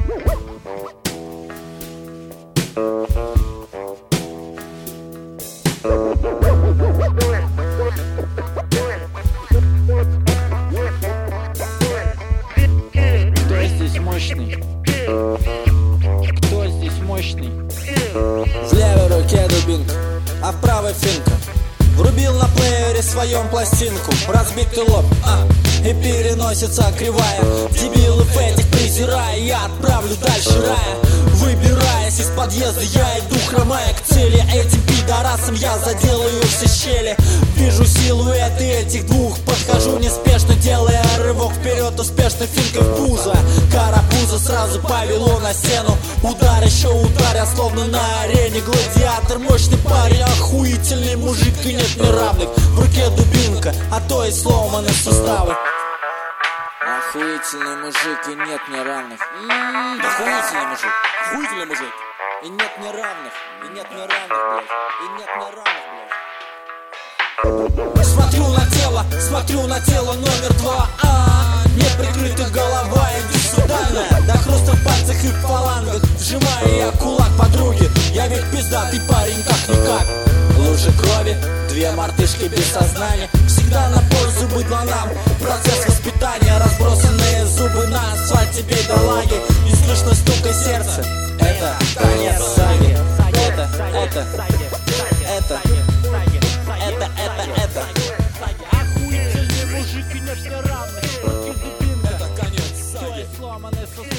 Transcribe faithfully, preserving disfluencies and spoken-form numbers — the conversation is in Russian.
Кто здесь мощный? Кто здесь мощный? В левой руке дубинка, а в правой финка. Врубил на плеере своем пластинку. Разбитый лоб, а, и переносится кривая. Дебилов этих презирая, я отправлю дальше рая. Выбираясь из подъезда, я иду хромая к цели. Этим пидорасам я заделаю все щели. Вижу силуэты этих двух, подхожу неспешно, делая рывок вперед, успешно финкой в пузо. Карапуза сразу повело на стену. Удар, еще удар, я словно на арене. Гладиатор, мощный парень, охуительный мужик, и нет мне равных. В руке дубинка, а то и сломаны суставы. Охуительный мужик, и нет мне равных. М-м-м, охуительный мужик, охуительный мужик. И нет мне равных, и нет мне равных, блядь. И нет мне равных, блядь. Смотрю на тело, смотрю на тело номер два. А, не прикрыта голова, индивидуальная. До хруста в пальцах и в фалангах. Сжимаю я кулак подруги. Я ведь пиздатый парень, как-никак. Лужи крови, две мартышки без сознания. Всегда на пользу быдла нам. Процесс воспитания, разбросанные зубы на асфальте бедолаги. И слышно стука сердца. Это конец саги. Это, это, это, это, это, это. Охуительный мужик, и нет мне равных. Руки дубинка, Это конец саги. сломанный сустав.